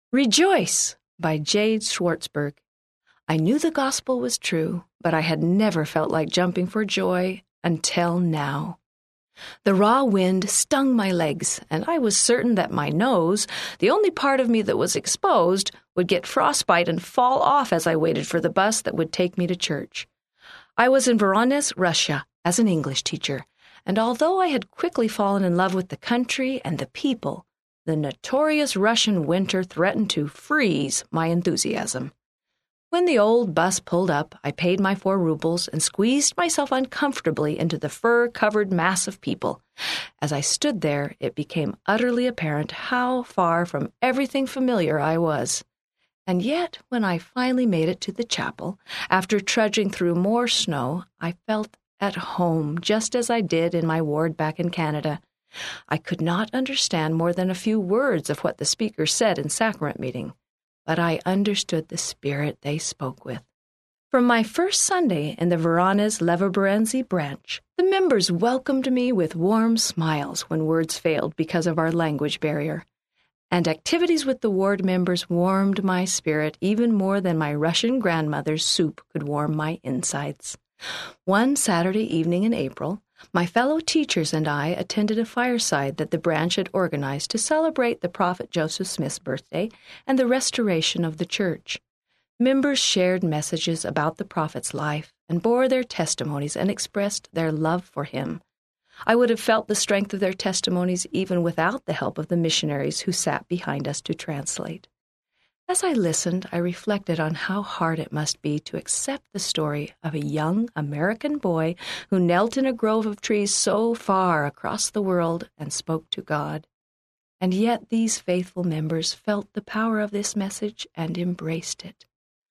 Rejoice by Jade Schwartzberg. I knew the gospel was true, but I had never felt like jumping for joy until now. The raw wind stung my legs, and I was certain that my nose, the only part of me that was exposed, would get frostbite and fall off as I waited for the bus that would take me to church. I was in Voronezh, Russia, as an English teacher, and although I had quickly fallen in love with the country and the people, the notorious Russian winter threatened to freeze my enthusiasm. When the old bus pulled up, I paid my 4 rubles and squeezed myself uncomfortably into the fur-covered mass of people. As I stood there, it became utterly apparent how far from everything familiar I was. And yet, when I finally made it to the chapel, after trudging through more snow, I felt at home, just as I did in my ward back in Canada. I could not understand more than a few words of what the speaker said in sacrament meeting, but I understood the spirit they spoke with. From my first Sunday in the Voronezh Levoberezhny branch, the members welcomed me with warm smiles when words failed because of our language barrier, and activities with the ward members warmed my spirit even more than my Russian grandmother's soup could warm my insides. One Saturday evening in April, my fellow teachers and I attended a fireside that the branch had organized to celebrate the prophet Joseph Smith's birthday and the restoration of the church. Members shared messages about the prophet's life and bore their testimonies and expressed their love for him. I would have felt the strength of their testimonies even without the help of the missionaries who sat behind us to translate. As I listened, I reflected on how hard it must be to accept the story of a young American boy who knelt in a grove of trees so far across the world and spoke to God. And yet these faithful members felt the power of this message and embraced it.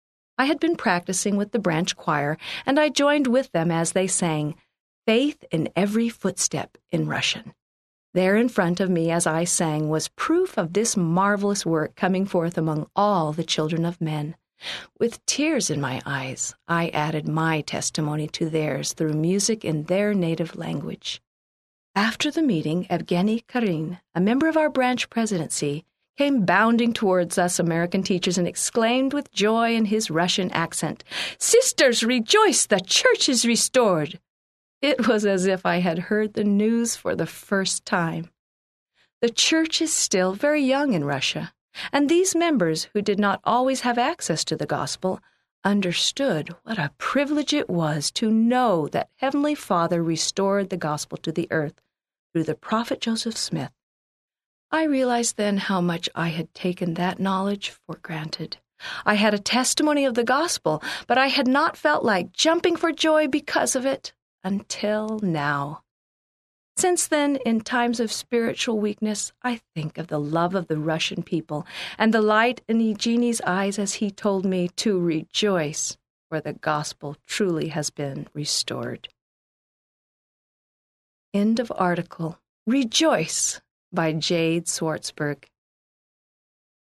I had been practicing with the branch choir, and I joined with them as they sang "Faith in Every Footstep" in Russian. There in front of me as I sang was proof of this marvelous work coming forth among all the children of men. With tears in my eyes, I added my testimony to theirs through music in their native language. After the meeting, Evgeny Karin, a member of our branch presidency, came bounding towards us American teachers and exclaimed with joy in his Russian accent, "Sisters, rejoice! The church is restored!" It was as if I had heard the news for the first time. The church is still very young in Russia, and these members, who did not always have access to the gospel, understood what a privilege it was to know that Heavenly Father restored the gospel to the earth through the prophet Joseph Smith. I realized then how much I had taken that knowledge for granted. I had a testimony of the gospel, but I had not felt like jumping for joy because of it. Until now. Since then, in times of spiritual weakness, I think of the love of the Russian people and the light in Eugenie's eyes as he told me to rejoice, where the gospel truly has been restored. End of article. Rejoice by Jade Schwartzberg.